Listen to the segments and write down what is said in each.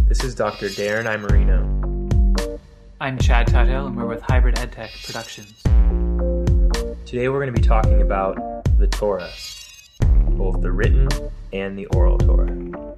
This is Dr. Darren Imerino. I'm Chad Tuthill, and we're with Hybrid EdTech Productions. Today we're going to be talking about the Torah, both the written and the oral Torah.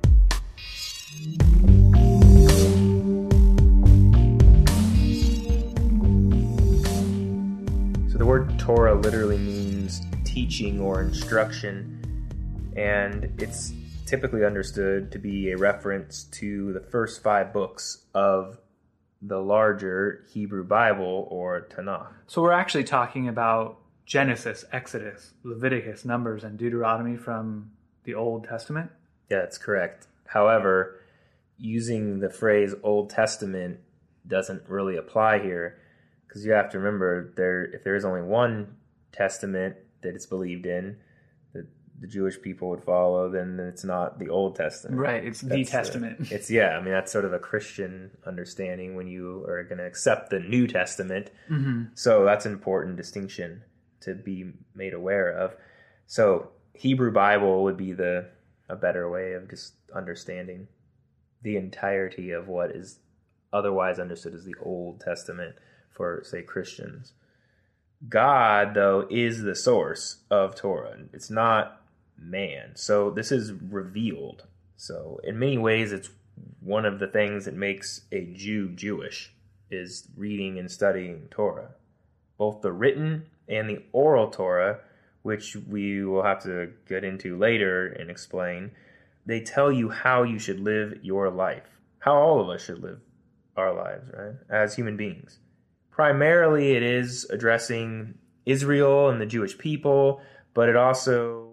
So the word Torah literally means teaching or instruction, and it's typically understood to be a reference to the first 5 books of the larger Hebrew Bible or Tanakh. So we're actually talking about Genesis, Exodus, Leviticus, Numbers, and Deuteronomy from the Old Testament? Yeah, that's correct. However, using the phrase Old Testament doesn't really apply here, because you have to remember, if there is only one testament that it's believed in, that the Jewish people would follow, then it's not the Old Testament. Right, it's the Testament. That's sort of a Christian understanding when you are going to accept the New Testament. Mm-hmm. So that's an important distinction to be made aware of. So Hebrew Bible would be a better way of just understanding the entirety of what is otherwise understood as the Old Testament for, say, Christians. God, though, is the source of Torah. It's not man. So this is revealed. So in many ways, it's one of the things that makes a Jew Jewish, is reading and studying Torah. Both the written and the oral Torah, which we will have to get into later and explain, they tell you how you should live your life, how all of us should live our lives, right, as human beings. Primarily, it is addressing Israel and the Jewish people, but it also